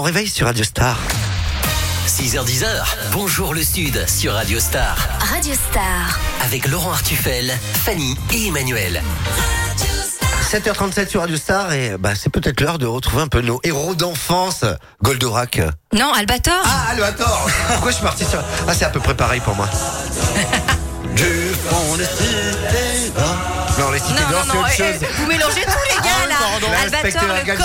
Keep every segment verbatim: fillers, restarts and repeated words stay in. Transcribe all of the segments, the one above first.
bon réveil sur Radio Star. six heures dix, bonjour le Sud sur Radio Star. Radio Star. Avec Laurent Artufel, Fanny et Emmanuel. sept heures trente-sept sur Radio Star et bah, c'est peut-être l'heure de retrouver un peu nos héros d'enfance. Goldorak. Non, Albator. Ah, Albator. Pourquoi je suis parti sur... Ah, c'est à peu près pareil pour moi. Du fond des cités d'or. Non, les cités Non, d'or, non, c'est non, autre eh, chose. vous mélangez tous les gars là. Pardon, Albator, la le corse.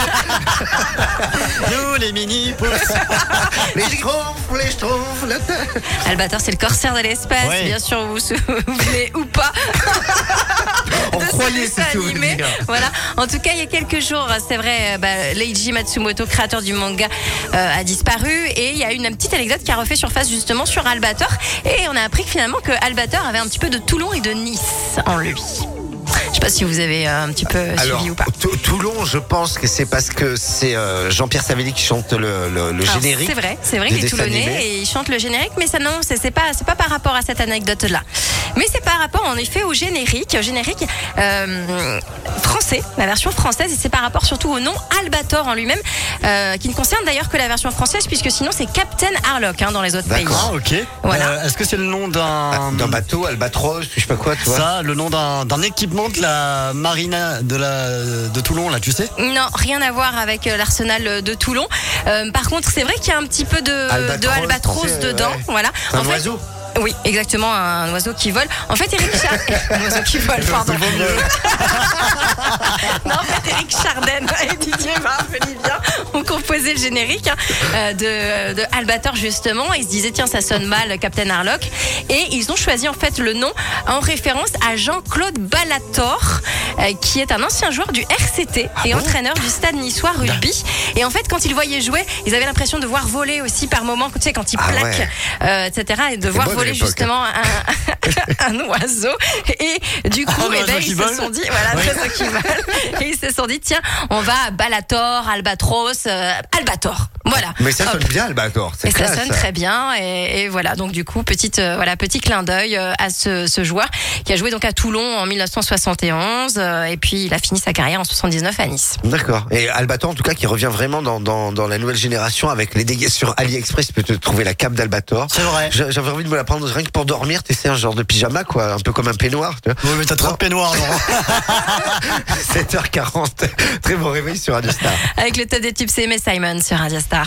Nous, les mini pouces. Les schtroumpfs, les schtroumpfs. La... Albator, c'est le corsaire de l'espace, Ouais. bien sûr, vous vous souvenez ou pas. On de ce croyait dessin se animé. souvenir. Voilà. En tout cas, il y a quelques jours, c'est vrai, bah, Leiji Matsumoto, créateur du manga, euh, a disparu et il y a une petite anecdote qui a refait surface justement sur Albator et on a appris que finalement que Albator avait un petit peu de Toulon et de Nice en lui. Je sais pas si vous avez euh, un petit peu Alors, suivi ou pas. Tou- Toulon, je pense que c'est parce que c'est euh, Jean-Pierre Savelli qui chante le, le, le Alors, générique. C'est vrai, c'est vrai des qu'il est dessins toulonnais animés. et il chante le générique, mais ça non, c'est, c'est pas, c'est pas par rapport à cette anecdote-là. Mais c'est par rapport en effet au générique, au générique euh, français, la version française, et c'est par rapport surtout au nom Albator en lui-même, euh, qui ne concerne d'ailleurs que la version française, puisque sinon c'est Captain Harlock hein, dans les autres pays. D'accord. Ah, ok. Voilà. Euh, Est-ce que c'est le nom d'un. D'un bateau, Albatros, je sais pas quoi, tu vois. Ça, le nom d'un d'un équipement de la marina de, la, de Toulon, là, tu sais? Non, rien à voir avec euh, l'arsenal de Toulon. Euh, par contre, c'est vrai qu'il y a un petit peu de Albatros, de albatros pensez, euh, dedans. ouais. Voilà. C'est un En fait, oiseau. Oui, exactement, un oiseau qui vole. En fait, Eric Chardin... un oiseau qui vole, pardon. Non, en fait, Eric Chardin et Didier Barbelivien ont composé le générique hein, euh, de, de Albator, justement. Ils se disaient, tiens, ça sonne mal, Captain Harlock. Et ils ont choisi, en fait, le nom en référence à Jean-Claude Ballator, euh, qui est un ancien joueur du R C T et entraîneur du Stade Niçois Rugby. Et en fait, quand ils voyaient jouer, ils avaient l'impression de voir voler aussi par moments, tu sais, quand ils Ah plaquent, ouais. euh, et cetera. Et de voir beau de voler l'époque. justement un, un oiseau. Et du coup, Un eh ben, oiseau ils qui se vole. sont dit, voilà, un oiseau qui vole. Et ils se sont dit, tiens, on va à Ballator, Albatros, euh, Albator. Voilà. Mais ça Hop. sonne bien, Albator. C'est Et classe. ça sonne très bien et, et voilà donc du coup petite euh, voilà petit clin d'œil euh, à ce, ce joueur qui a joué donc à Toulon en dix-neuf cent soixante et onze euh, et puis il a fini sa carrière en soixante-dix-neuf à Nice. D'accord. Et Albator, en tout cas, qui revient vraiment dans, dans, dans la nouvelle génération avec les dégâts sur AliExpress. Tu peux te trouver la cape d'Albator. C'est vrai. J'a- J'avais envie de me la prendre rien que pour dormir. Tu sais, un genre de pyjama, quoi. Un peu comme un peignoir. Tu vois. Oui, mais t'as trop de peignoir, Laurent. sept heures quarante. Très bon réveil sur Radio Star. Avec le top des tubes, c'est Aimé Simon sur Radio Star.